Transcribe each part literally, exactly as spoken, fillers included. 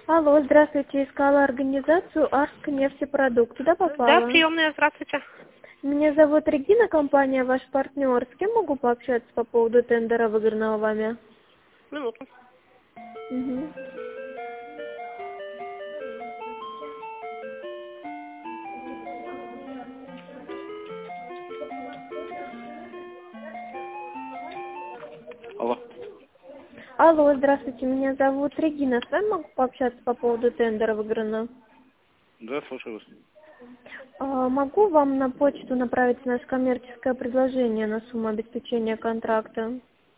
Алло, здравствуйте, искала организацию Арск нефтепродукт. Туда попала? Да, приемная, здравствуйте. Меня зовут Регина, компания ваш партнер. С кем могу пообщаться по поводу тендера, выигранного вами? Минуту. Угу. Алло. Алло, здравствуйте, меня зовут Регина. С вами могу пообщаться по поводу тендера, выигранного? Да, слушаю вас. А, могу вам на почту направить наше коммерческое предложение на сумму обеспечения контракта?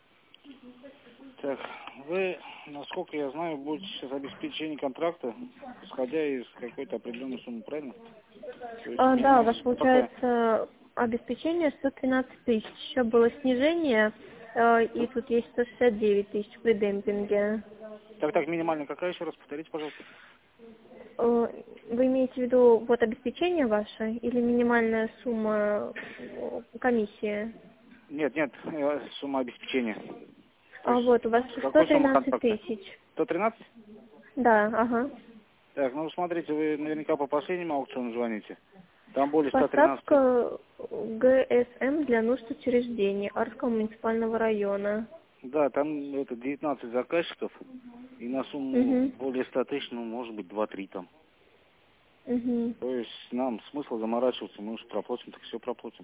Так, вы, насколько я знаю, будете сейчас обеспечение контракта, исходя из какой-то определенной суммы, правильно? То есть А, у меня да, у вас сумма какая? получается обеспечение сто тринадцать тысяч. Еще было снижение, э, и тут есть сто шестьдесят девять тысяч при демпинге. Так, так, минимально какая, еще раз повторите, пожалуйста. Э, Вы имеете в виду вот обеспечение ваше или минимальная сумма э, комиссии? Нет, нет, э, сумма обеспечения. То А есть вот у вас сто какой сумма тринадцать контракта? тысяч. сто тринадцать? Да, ага. Так, ну смотрите, вы наверняка по последнему аукциону звоните. Там более ста тринадцати. Поставка ГСМ для нужд учреждений Арского муниципального района. Да, там это девятнадцать заказчиков, и на сумму Угу. более ста тысяч, ну, может быть, два-три там. Угу. То есть нам смысл заморачиваться, мы уж проплатим, так все проплатим.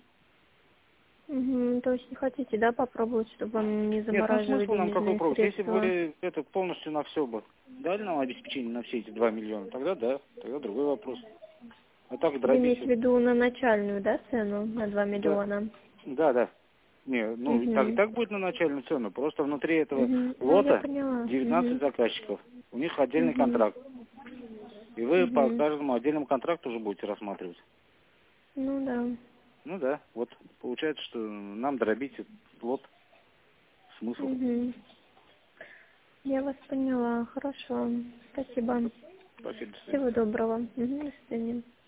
Угу. То есть не хотите, да, попробовать, чтобы вам не Нет, ну замораживать смысл нам какой денежные пробовать? Если бы средства? вы это полностью на все бы дали нам обеспечение на все эти два миллиона, тогда да, тогда другой вопрос. А так Вы дробить имеете в это. виду на начальную, да, цену, на два Да, миллиона? да, да. Не, ну и так, и Угу. так будет на начальную цену. Просто внутри этого Угу. Ну, я лота поняла. девятнадцать Угу. заказчиков. У них отдельный Угу. контракт. И вы по Угу. каждому отдельному контракту уже будете рассматривать. Ну да. Ну да, вот получается, что нам дробить этот лот смысл. Угу. Я вас поняла. Хорошо. Спасибо. Спасибо, до свидания. Всего доброго. Угу. До свидания.